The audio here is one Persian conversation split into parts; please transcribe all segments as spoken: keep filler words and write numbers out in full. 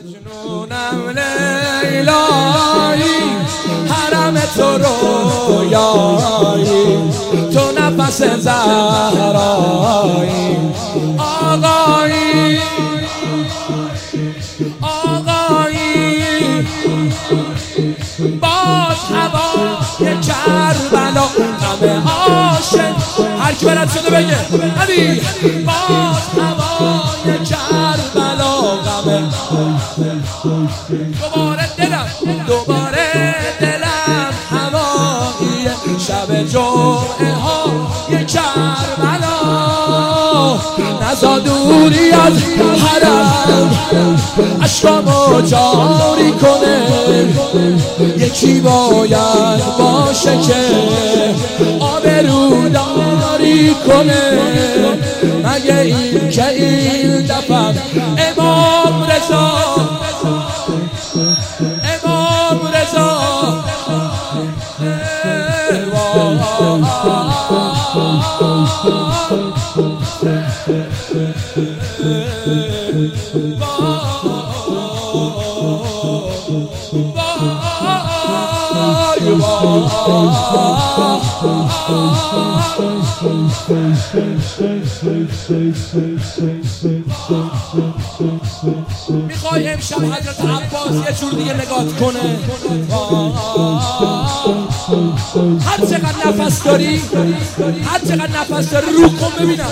مجنونم لیلایی حرم تو رویایی تو نفس زهرایی آقایی آقایی باز هوای کربلا غم عاشق هر کی بلد شده بگه علی باز هوای کربلا غم دوباره دلم دوباره دلم هوای شب جمعه های کربلا نزا دوری از حرم عشقامو جاری کنه یکی باید باشه که آبروداری کنه مگه این که این دفعه امام رضا امام رضا میخوای امشب حضرت عباس یه جور دیگه نگات کنه هر چقدر نفس داری هر چقدر نفس داری رو کن ببینم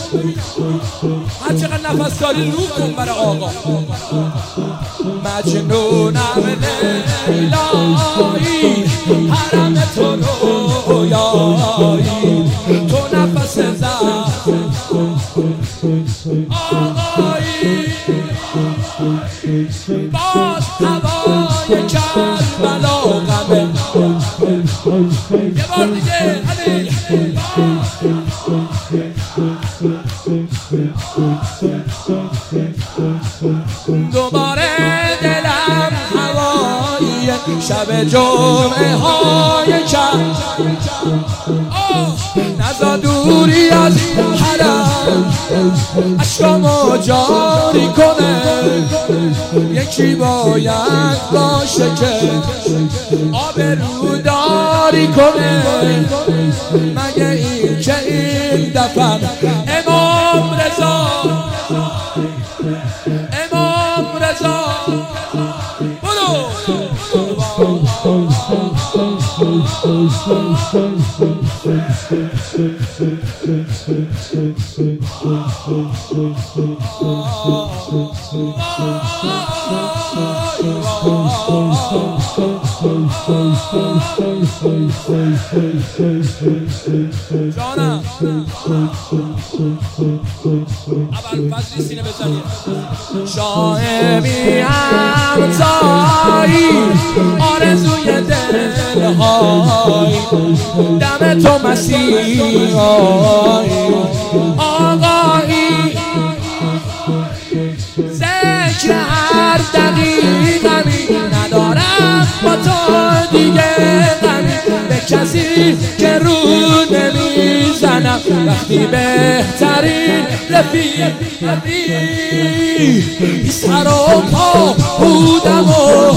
هر چقدر نفس داری رو کن برای آقا مجنونم لیلایی حرم تو رویایی تو نفس زهر آقایی باز هوای کربلا غمه یه بار دیگه علی دوباره دلم هوای شب جمعه های کربلا نزا دوری از حرم عشقامو جاری کنه یکی باید باشه که آبروداری کنه مگه این که این دفعه امام رضا امام رضا برو جانم اول فضلی سینه بزنید شاه بی همتایی آرزوی دلهای دم تو مسیحایی آقایی ذکر هر دقیقمی ندارم با تو دیگه غمی به کسی که رو نمیزنم وقتی بهترین رفیقی سر و پا بودم و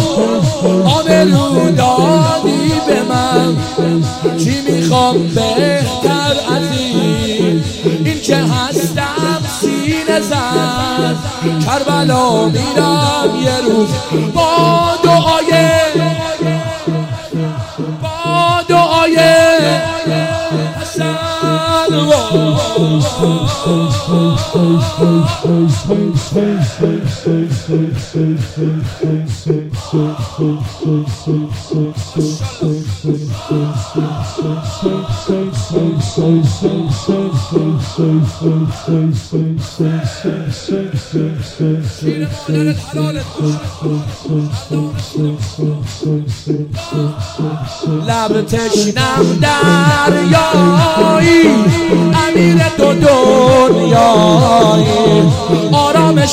آبرو دادی به من چی میخوام بهتر از این این که هستم سینه زد کربلا میرم یه روز با دعای با دعای حسن لب تشنم دریایی امیر دو دنیایی آرامش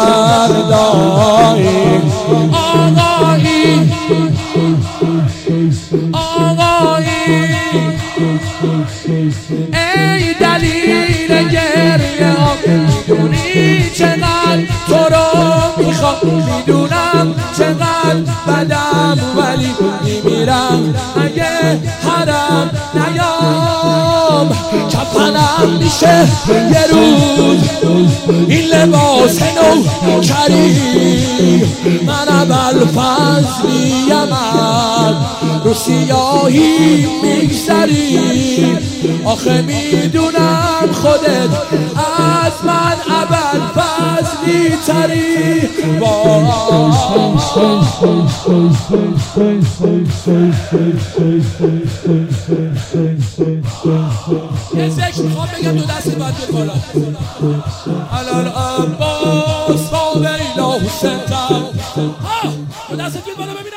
فردایی آقایی آقایی ای دلیل گریه ها میدونی چقدر تو رو میخوام میدونم چقدر بدم ولی میمیرم اگه حرم نیام. کفنم میشه یه روز این لباس نو کری، من اول فضلیم رو سیاهی میگذری. آخه میدونم خودت از من اول فضلی تری. یه ذکر میخوام بگم دو دستی باید بکنم. الان عباس با ویلا حسین تا دو دستی باید ببینم.